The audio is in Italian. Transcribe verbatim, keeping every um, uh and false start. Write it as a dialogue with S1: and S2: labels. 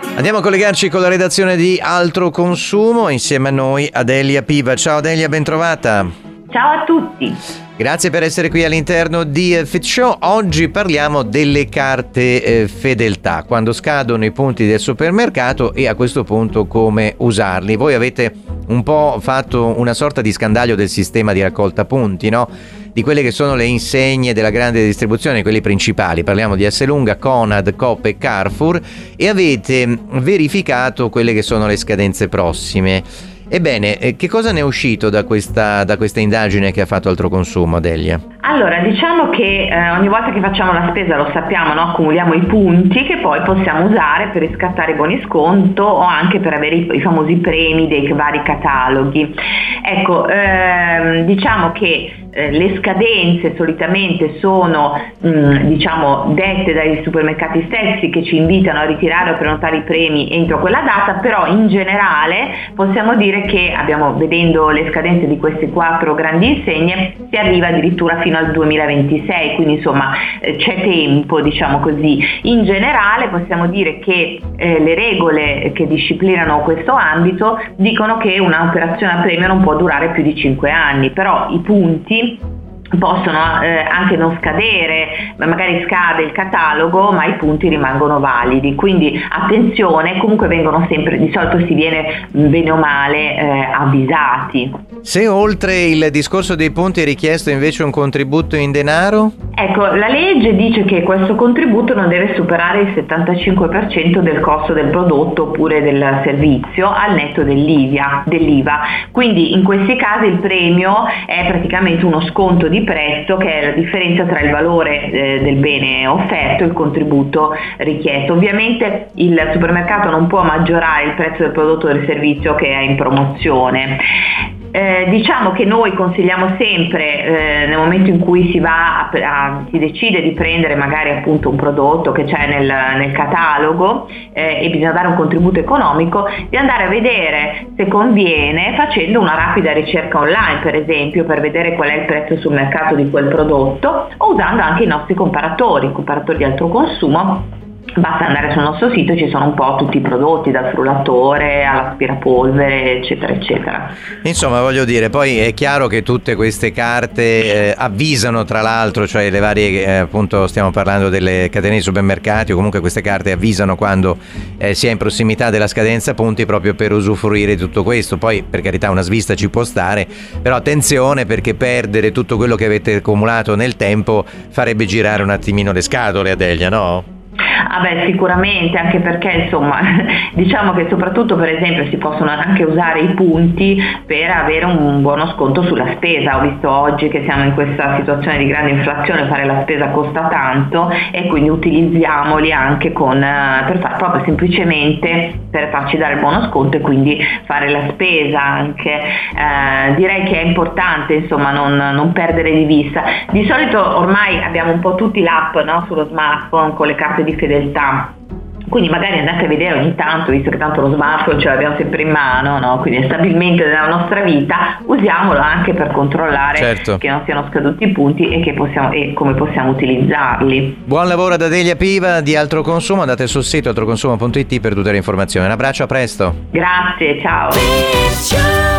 S1: Andiamo a collegarci con la redazione di Altro Consumo, insieme a noi Adelia Piva. Ciao Adelia, ben trovata.
S2: Ciao a tutti.
S1: Grazie per essere qui all'interno di Fit Show. Oggi parliamo delle carte eh, fedeltà, quando scadono i punti del supermercato e a questo punto come usarli. Voi avete un po' fatto una sorta di scandaglio del sistema di raccolta punti, no? Di quelle che sono le insegne della grande distribuzione, quelli principali. Parliamo di Esselunga, Conad, Coop e Carrefour, e avete verificato quelle che sono le scadenze prossime. Ebbene, che cosa ne è uscito da questa, da questa indagine che ha fatto Altro Consumo, Adelia?
S2: Allora, diciamo che eh, ogni volta che facciamo la spesa, lo sappiamo, no? Accumuliamo i punti che poi possiamo usare per riscattare i buoni sconto o anche per avere i, i famosi premi dei vari cataloghi. Ecco, ehm, diciamo che eh, le scadenze solitamente sono mh, diciamo dette dai supermercati stessi, che ci invitano a ritirare o prenotare i premi entro quella data, però in generale possiamo dire che abbiamo, vedendo le scadenze di queste quattro grandi insegne, si arriva addirittura fino al duemilaventisei, quindi insomma eh, c'è tempo, diciamo così. In generale possiamo dire che eh, le regole che disciplinano questo ambito dicono che un'operazione a premio non può durare più di cinque anni, però i punti possono eh, anche non scadere, magari scade il catalogo ma i punti rimangono validi, quindi attenzione, comunque vengono sempre, di solito si viene bene o male eh, avvisati.
S1: Se oltre il discorso dei punti è richiesto invece un contributo in denaro?
S2: Ecco, la legge dice che questo contributo non deve superare il settantacinque per cento del costo del prodotto oppure del servizio al netto dell'I V A, dell'I V A. Quindi in questi casi il premio è praticamente uno sconto di prezzo, che è la differenza tra il valore eh, del bene offerto e il contributo richiesto. Ovviamente il supermercato non può maggiorare il prezzo del prodotto o del servizio che è in promozione. Eh, diciamo che noi consigliamo sempre eh, nel momento in cui si va a, a, si decide di prendere magari appunto un prodotto che c'è nel, nel catalogo eh, e bisogna dare un contributo economico, di andare a vedere se conviene facendo una rapida ricerca online, per esempio, per vedere qual è il prezzo sul mercato di quel prodotto, o usando anche i nostri comparatori, comparatori di Altro Consumo. Basta andare sul nostro sito, ci sono un po' tutti i prodotti, dal frullatore all'aspirapolvere, eccetera eccetera.
S1: Insomma, voglio dire, poi è chiaro che tutte queste carte eh, avvisano, tra l'altro, cioè le varie, eh, appunto stiamo parlando delle catene di supermercati, o comunque queste carte avvisano quando eh, si è in prossimità della scadenza punti, proprio per usufruire di tutto questo. Poi, per carità, una svista ci può stare, però attenzione, perché perdere tutto quello che avete accumulato nel tempo farebbe girare un attimino le scatole, Adelia, no?
S2: Ah beh, sicuramente, anche perché insomma diciamo che soprattutto, per esempio, si possono anche usare i punti per avere un buono sconto sulla spesa. Ho visto oggi che siamo in questa situazione di grande inflazione, fare la spesa costa tanto, e quindi utilizziamoli anche con per far, proprio semplicemente per farci dare il buono sconto e quindi fare la spesa anche. Eh, direi che è importante insomma non, non perdere di vista. Di solito ormai abbiamo un po' tutti l'app, no, sullo smartphone con le carte di fedeltà, quindi magari andate a vedere ogni tanto, visto che tanto lo smartphone ce l'abbiamo sempre in mano, no? Quindi è stabilmente nella nostra vita, usiamolo anche per controllare, certo, che non siano scaduti i punti e, che possiamo, e come possiamo utilizzarli.
S1: Buon lavoro ad Adelia Piva di Altro Consumo, andate sul sito altroconsumo punto it per tutte le informazioni. Un abbraccio, a presto.
S2: Grazie, ciao.